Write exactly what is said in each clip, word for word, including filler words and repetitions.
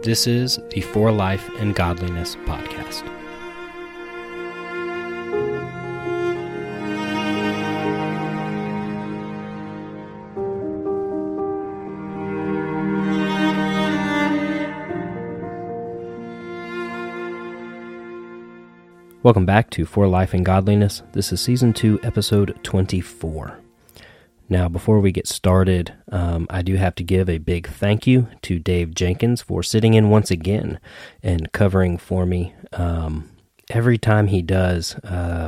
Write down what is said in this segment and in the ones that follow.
This is the For Life and Godliness podcast. Welcome back to For Life and Godliness. This is Season two, Episode twenty-four. Now, before we get started, um, I do have to give a big thank you to Dave Jenkins for sitting in once again and covering for me. Um, every time he does, uh,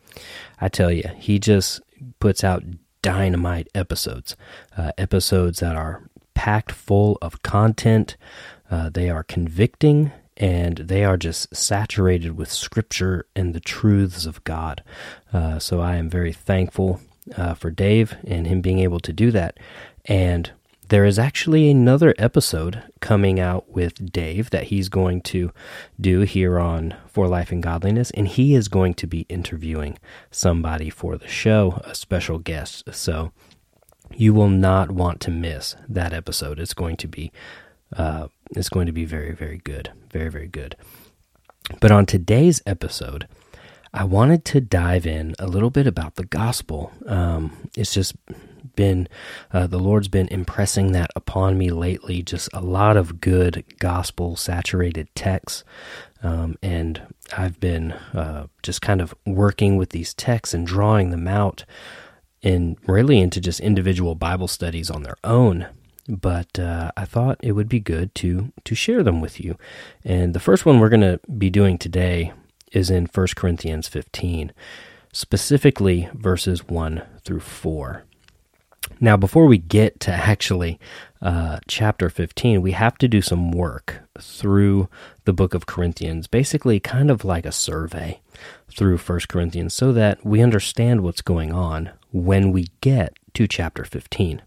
I tell you, he just puts out dynamite episodes, uh, episodes that are packed full of content. Uh, they are convicting, and they are just saturated with Scripture and the truths of God. Uh, so I am very thankful uh, for Dave and him being able to do that. And there is actually another episode coming out with Dave that he's going to do here on For Life and Godliness, and he is going to be interviewing somebody for the show, a special guest. So you will not want to miss that episode. It's going to be uh, it's going to be very, very good. Very, very good. But on today's episode, I wanted to dive in a little bit about the gospel. Um, it's just been, uh, the Lord's been impressing that upon me lately, just a lot of good gospel-saturated texts. Um, and I've been uh, just kind of working with these texts and drawing them out and really into just individual Bible studies on their own. But uh, I thought it would be good to to share them with you. And the first one we're going to be doing today is in First Corinthians fifteen, specifically verses one through four. Now, before we get to actually uh, chapter fifteen, we have to do some work through the book of Corinthians, basically kind of like a survey through First Corinthians, so that we understand what's going on when we get to chapter fifteen.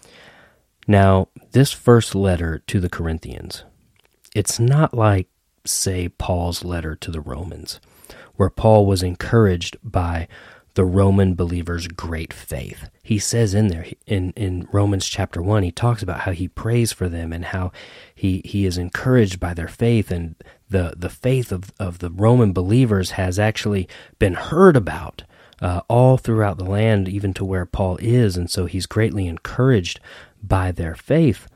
Now, this first letter to the Corinthians, it's not like, say, Paul's letter to the Romans, where Paul was encouraged by the Roman believers' great faith. He says in there, in, in Romans chapter one, he talks about how he prays for them and how he, he is encouraged by their faith, and the, the faith of, of the Roman believers has actually been heard about uh, all throughout the land, even to where Paul is, and so he's greatly encouraged by their faith.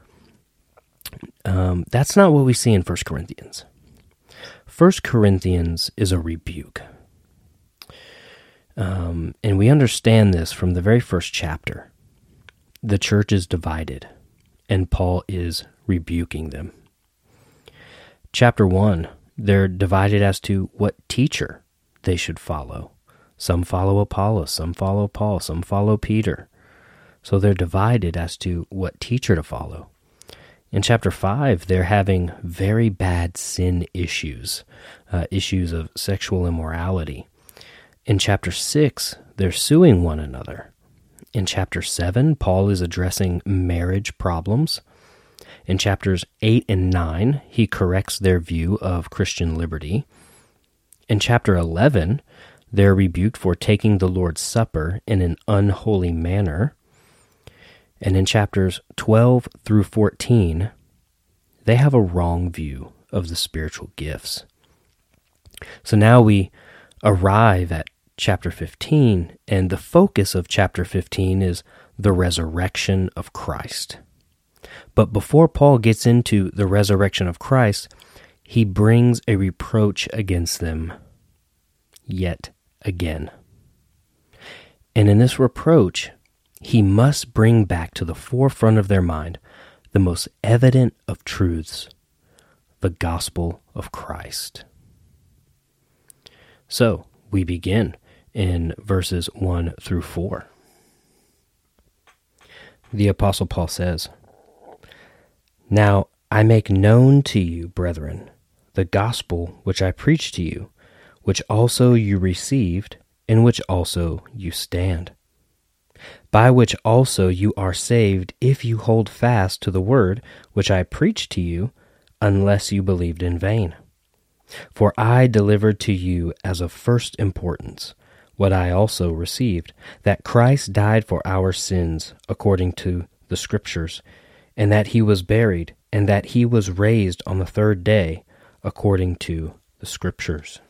Um, that's not what we see in First Corinthians. First Corinthians is a rebuke. Um, and we understand this from the very first chapter. The church is divided, and Paul is rebuking them. Chapter one, they're divided as to what teacher they should follow. Some follow Apollos, some follow Paul, some follow Peter. So they're divided as to what teacher to follow. In chapter five, they're having very bad sin issues, uh, issues of sexual immorality. In chapter six, they're suing one another. In chapter seven, Paul is addressing marriage problems. In chapters eight and nine, he corrects their view of Christian liberty. In chapter eleven, they're rebuked for taking the Lord's Supper in an unholy manner. And in chapters twelve through fourteen, they have a wrong view of the spiritual gifts. So now we arrive at chapter fifteen, and the focus of chapter fifteen is the resurrection of Christ. But before Paul gets into the resurrection of Christ, he brings a reproach against them yet again. And in this reproach, he must bring back to the forefront of their mind the most evident of truths, the gospel of Christ. So, we begin in verses one through four. The Apostle Paul says, "Now I make known to you, brethren, the gospel which I preached to you, which also you received, in which also you stand, by which also you are saved, if you hold fast to the word which I preached to you, unless you believed in vain. For I delivered to you as of first importance what I also received, that Christ died for our sins according to the Scriptures, and that he was buried, and that he was raised on the third day according to the Scriptures.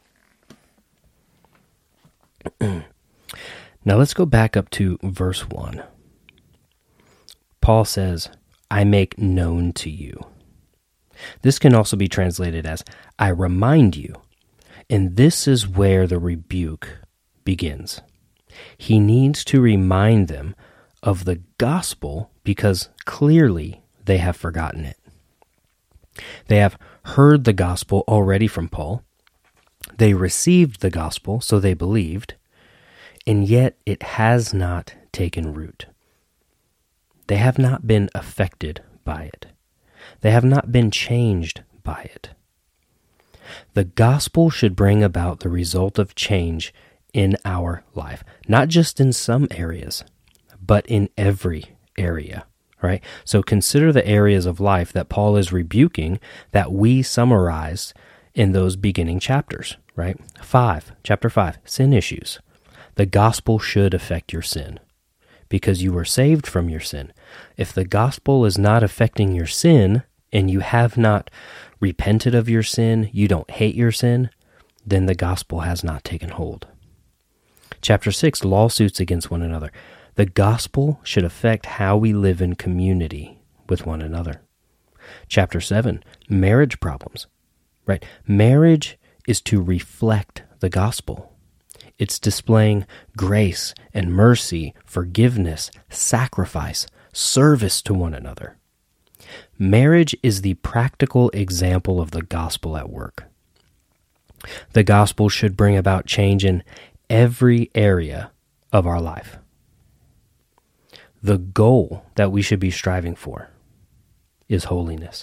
Now let's go back up to verse one. Paul says, I make known to you. This can also be translated as, I remind you. And this is where the rebuke begins. He needs to remind them of the gospel because clearly they have forgotten it. They have heard the gospel already from Paul. They received the gospel, so they believed, and yet it has not taken root. They have not been affected by it. They have not been changed by it. The gospel should bring about the result of change in our life, not just in some areas, but in every area, right? So consider the areas of life that Paul is rebuking that we summarized in those beginning chapters, right? Five, chapter five, sin issues. The gospel should affect your sin because you were saved from your sin. If the gospel is not affecting your sin and you have not repented of your sin, you don't hate your sin, then the gospel has not taken hold. Chapter six, lawsuits against one another. The gospel should affect how we live in community with one another. Chapter seven, marriage problems, right? Marriage is to reflect the gospel. It's displaying grace and mercy, forgiveness, sacrifice, service to one another. Marriage is the practical example of the gospel at work. The gospel should bring about change in every area of our life. The goal that we should be striving for is holiness.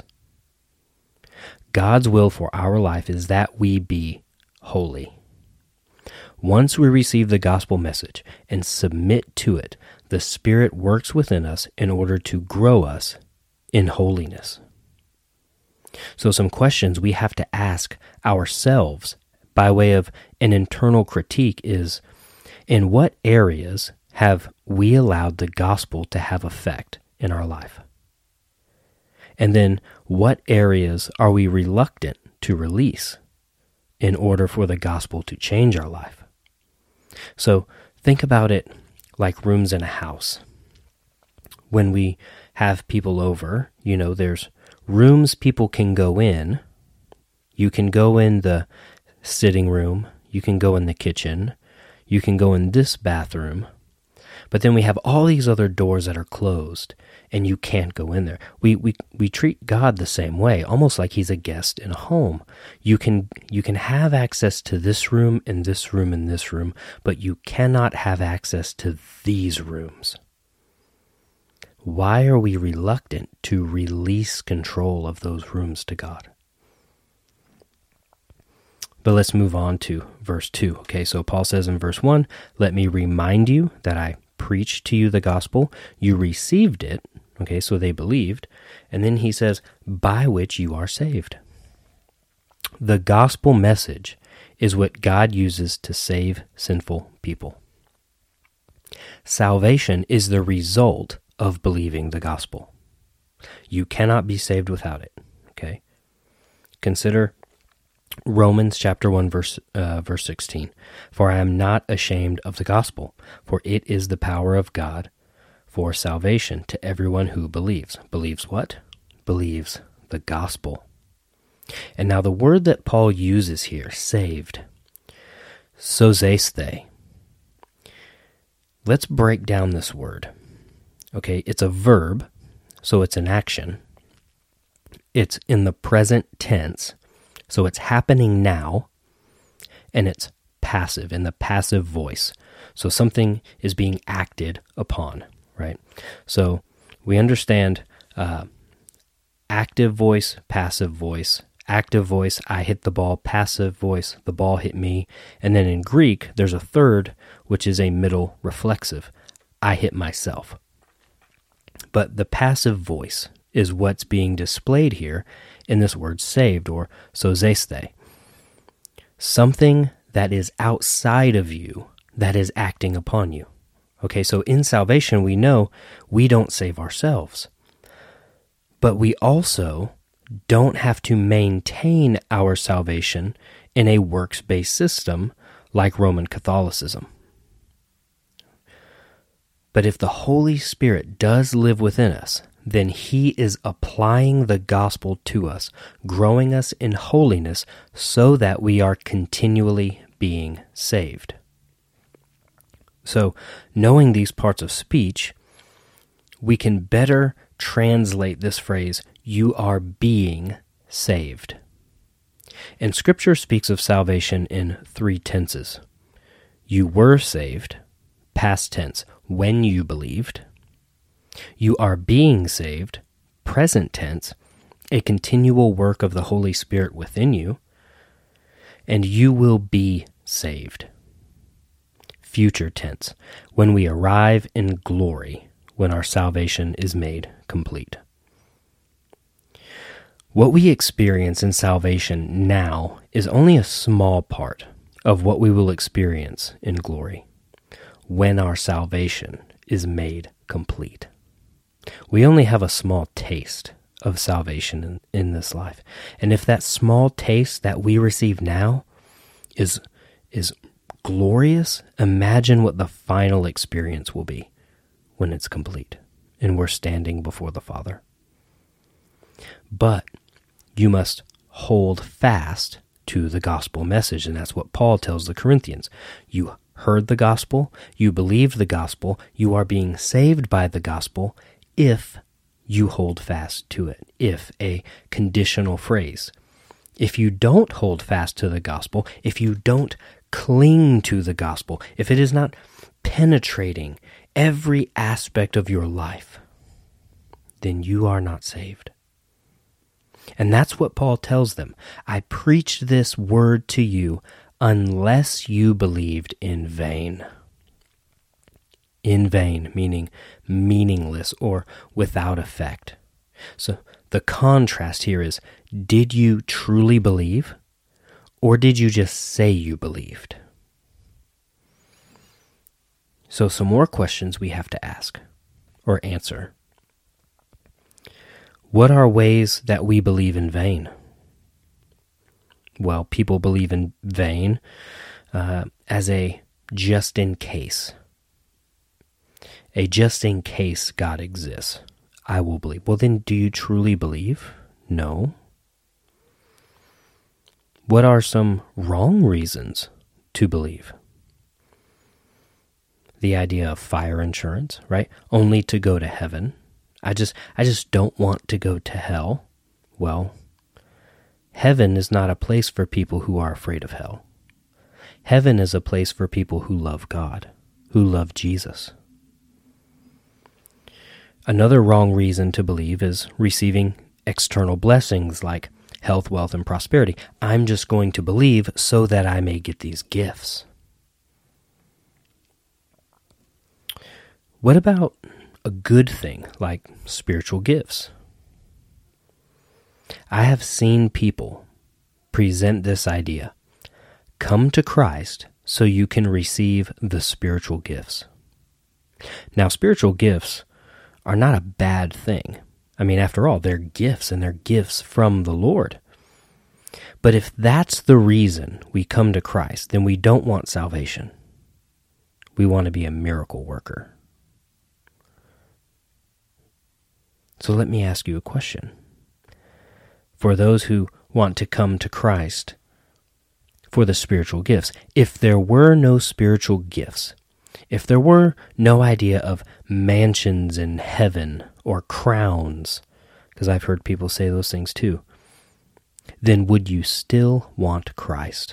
God's will for our life is that we be holy. Once we receive the gospel message and submit to it, the Spirit works within us in order to grow us in holiness. So some questions we have to ask ourselves by way of an internal critique is, in what areas have we allowed the gospel to have effect in our life? And then what areas are we reluctant to release in order for the gospel to change our life? So think about it like rooms in a house. When we have people over, you know, there's rooms people can go in. You can go in the sitting room, you can go in the kitchen, you can go in this bathroom, but then we have all these other doors that are closed and you can't go in there. We we we treat God the same way, almost like he's a guest in a home. You can you can have access to this room and this room and this room, but you cannot have access to these rooms. Why are we reluctant to release control of those rooms to God? But let's move on to verse two. Okay, so Paul says in verse one, let me remind you that I preached to you the gospel. You received it. Okay, so they believed. And then he says, by which you are saved. The gospel message is what God uses to save sinful people. Salvation is the result of believing the gospel. You cannot be saved without it. Okay, consider Romans chapter one, verse uh, verse sixteen. For I am not ashamed of the gospel, for it is the power of God for salvation to everyone who believes. Believes what? Believes the gospel. And now the word that Paul uses here, saved, sozoesthē. Let's break down this word. Okay, it's a verb, so it's an action. It's in the present tense. So it's happening now, and it's passive, in the passive voice. So something is being acted upon, right? So we understand uh, active voice, passive voice. Active voice, I hit the ball. Passive voice, the ball hit me. And then in Greek, there's a third, which is a middle reflexive. I hit myself. But the passive voice is what's being displayed here in this word saved, or sozoesthē. Something that is outside of you that is acting upon you. Okay, so in salvation we know we don't save ourselves. But we also don't have to maintain our salvation in a works-based system like Roman Catholicism. But if the Holy Spirit does live within us, then He is applying the gospel to us, growing us in holiness so that we are continually being saved. So, knowing these parts of speech, we can better translate this phrase, you are being saved. And Scripture speaks of salvation in three tenses. You were saved, past tense, when you believed. You are being saved, present tense, a continual work of the Holy Spirit within you. And you will be saved, future tense, when we arrive in glory, when our salvation is made complete. What we experience in salvation now is only a small part of what we will experience in glory, when our salvation is made complete. We only have a small taste of salvation in, in this life. And if that small taste that we receive now is, is glorious, imagine what the final experience will be when it's complete and we're standing before the Father. But you must hold fast to the gospel message, and that's what Paul tells the Corinthians. You heard the gospel, you believed the gospel, you are being saved by the gospel if you hold fast to it. If, a conditional phrase. If you don't hold fast to the gospel, if you don't cling to the gospel, if it is not penetrating every aspect of your life, then you are not saved. And that's what Paul tells them. I preached this word to you unless you believed in vain. In vain, meaning meaningless or without effect. So the contrast here is, did you truly believe, or did you just say you believed? So some more questions we have to ask or answer. What are ways that we believe in vain? Well, people believe in vain uh, as a just in case. A just in case God exists, I will believe. Well, then do you truly believe? No. What are some wrong reasons to believe? The idea of fire insurance, right? Only to go to heaven. I just I just don't want to go to hell. Well, heaven is not a place for people who are afraid of hell. Heaven is a place for people who love God, who love Jesus. Another wrong reason to believe is receiving external blessings like health, wealth, and prosperity. I'm just going to believe so that I may get these gifts. What about a good thing like spiritual gifts? I have seen people present this idea. Come to Christ so you can receive the spiritual gifts. Now, spiritual gifts are not a bad thing. I mean, after all, they're gifts, and they're gifts from the Lord. But if that's the reason we come to Christ, then we don't want salvation. We want to be a miracle worker. So let me ask you a question. For those who want to come to Christ for the spiritual gifts, if there were no spiritual gifts, if there were no idea of mansions in heaven or crowns, because I've heard people say those things too, then would you still want Christ?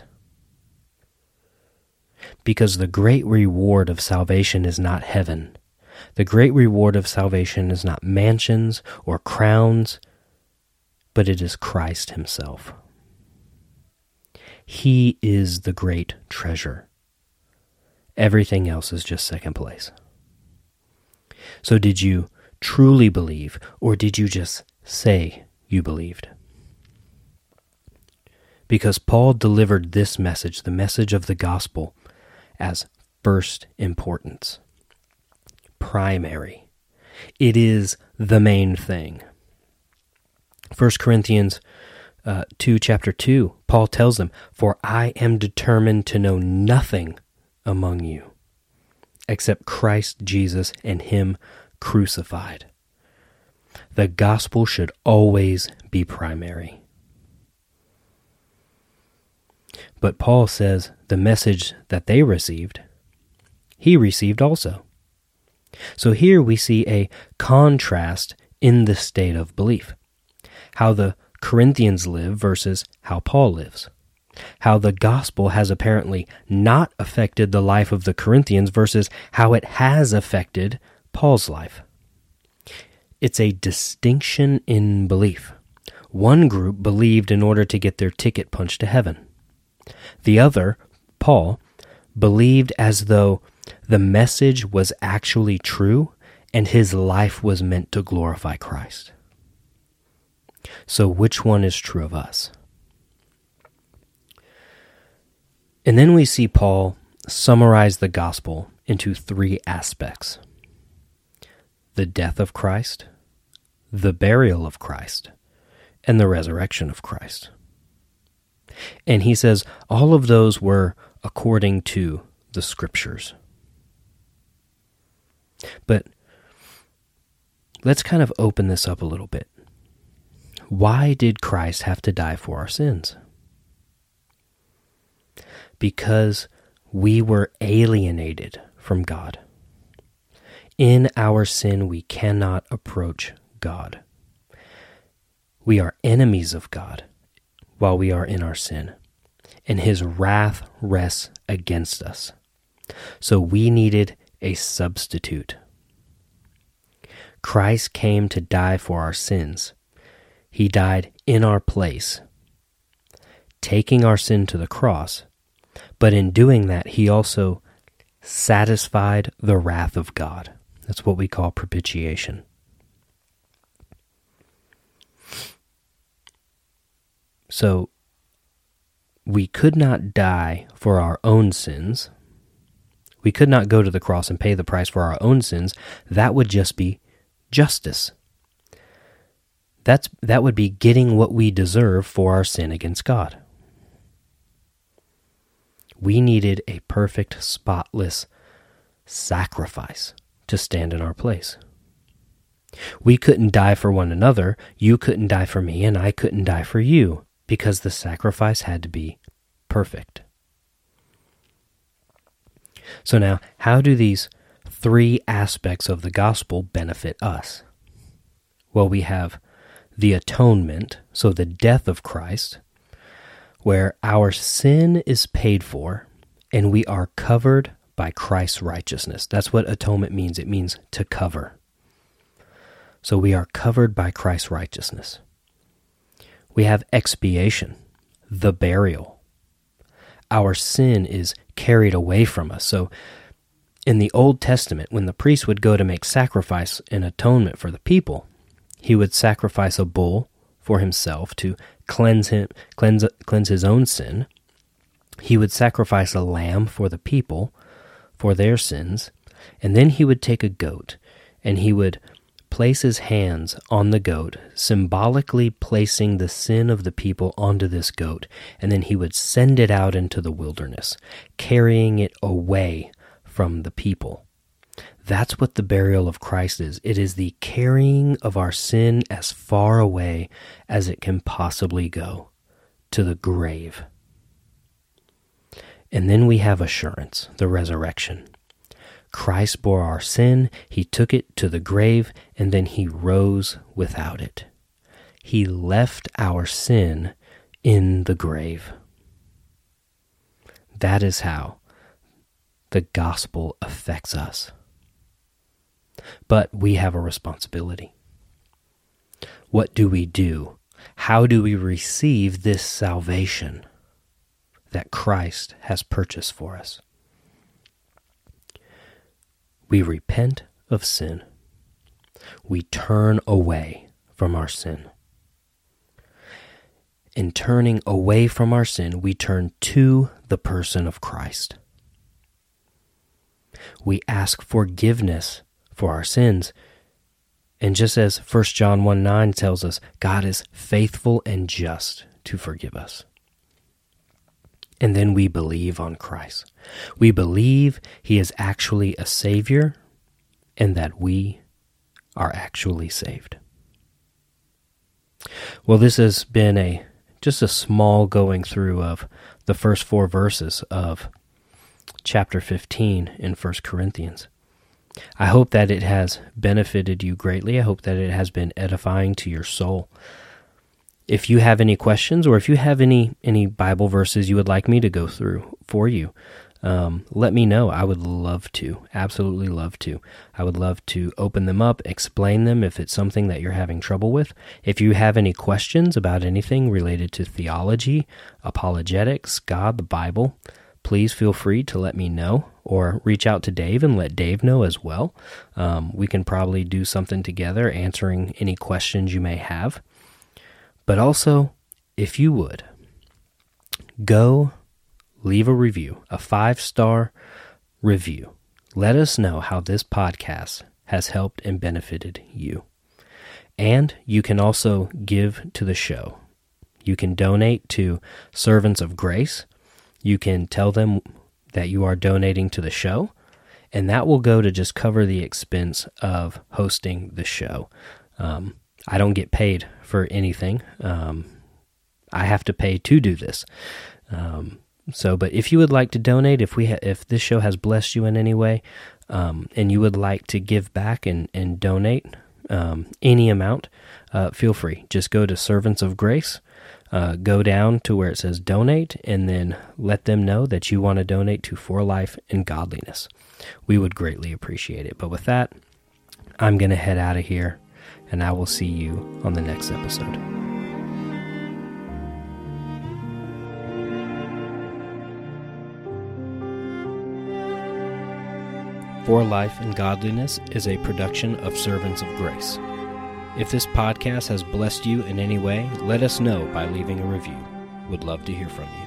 Because the great reward of salvation is not heaven. The great reward of salvation is not mansions or crowns, but it is Christ himself. He is the great treasure. Everything else is just second place. So did you truly believe, or did you just say you believed? Because Paul delivered this message, the message of the gospel, as first importance. Primary. It is the main thing. First Corinthians uh, two, chapter two, Paul tells them, "For I am determined to know nothing among you except Christ Jesus and Him crucified." The gospel should always be primary. But Paul says the message that they received, he received also. So here we see a contrast in the state of belief. How the Corinthians live versus how Paul lives. How the gospel has apparently not affected the life of the Corinthians versus how it has affected Paul's life. It's a distinction in belief. One group believed in order to get their ticket punched to heaven. The other, Paul, believed as though the message was actually true and his life was meant to glorify Christ. So which one is true of us? And then we see Paul summarize the gospel into three aspects: the death of Christ, the burial of Christ, and the resurrection of Christ. And he says all of those were according to the Scriptures. But let's kind of open this up a little bit. Why did Christ have to die for our sins? Because we were alienated from God. In our sin, we cannot approach God. We are enemies of God while we are in our sin, and His wrath rests against us. So we needed a substitute. Christ came to die for our sins. He died in our place, taking our sin to the cross, but in doing that, He also satisfied the wrath of God. That's what we call propitiation. So, we could not die for our own sins. We could not go to the cross and pay the price for our own sins. That would just be justice. That's, that would be getting what we deserve for our sin against God. We needed a perfect, spotless sacrifice to stand in our place. We couldn't die for one another. You couldn't die for me, and I couldn't die for you, because the sacrifice had to be perfect. So now, how do these three aspects of the gospel benefit us? Well, we have the atonement, so the death of Christ, where our sin is paid for and we are covered by Christ's righteousness. That's what atonement means. It means to cover. So we are covered by Christ's righteousness. We have expiation, the burial. Our sin is carried away from us. So in the Old Testament, when the priest would go to make sacrifice and atonement for the people, he would sacrifice a bull for himself to cleanse him, cleanse, cleanse his own sin. He would sacrifice a lamb for the people for their sins, and then he would take a goat, and he would place his hands on the goat, symbolically placing the sin of the people onto this goat, and then he would send it out into the wilderness, carrying it away from the people. That's what the burial of Christ is. It is the carrying of our sin as far away as it can possibly go, to the grave. And then we have assurance, the resurrection. Christ bore our sin, He took it to the grave, and then He rose without it. He left our sin in the grave. That is how the gospel affects us. But we have a responsibility. What do we do? How do we receive this salvation that Christ has purchased for us? We repent of sin. We turn away from our sin. In turning away from our sin, we turn to the person of Christ. We ask forgiveness for our sins, And just as First John one nine tells us, God is faithful and just to forgive us. And then we believe on Christ. We believe he is actually a Savior and that we are actually saved. Well, this has been a just a small going through of the first four verses of chapter fifteen in First Corinthians. I hope that it has benefited you greatly. I hope that it has been edifying to your soul. If you have any questions, or if you have any, any Bible verses you would like me to go through for you, um, let me know. I would love to, absolutely love to. I would love to open them up, explain them if it's something that you're having trouble with. If you have any questions about anything related to theology, apologetics, God, the Bible, please feel free to let me know, or reach out to Dave and let Dave know as well. Um, we can probably do something together answering any questions you may have. But also, if you would, go leave a review, a five-star review. Let us know how this podcast has helped and benefited you. And you can also give to the show. You can donate to Servants of Grace. You can tell them that you are donating to the show, and that will go to just cover the expense of hosting the show. Um, I don't get paid for anything. Um, I have to pay to do this. Um, so, but if you would like to donate, if we ha- if this show has blessed you in any way, um, and you would like to give back and, and donate um, any amount, uh, feel free. Just go to Servants of Grace, uh, go down to where it says donate, and then let them know that you want to donate to For Life and Godliness. We would greatly appreciate it. But with that, I'm going to head out of here, and I will see you on the next episode. For Life and Godliness is a production of Servants of Grace. If this podcast has blessed you in any way, let us know by leaving a review. Would love to hear from you.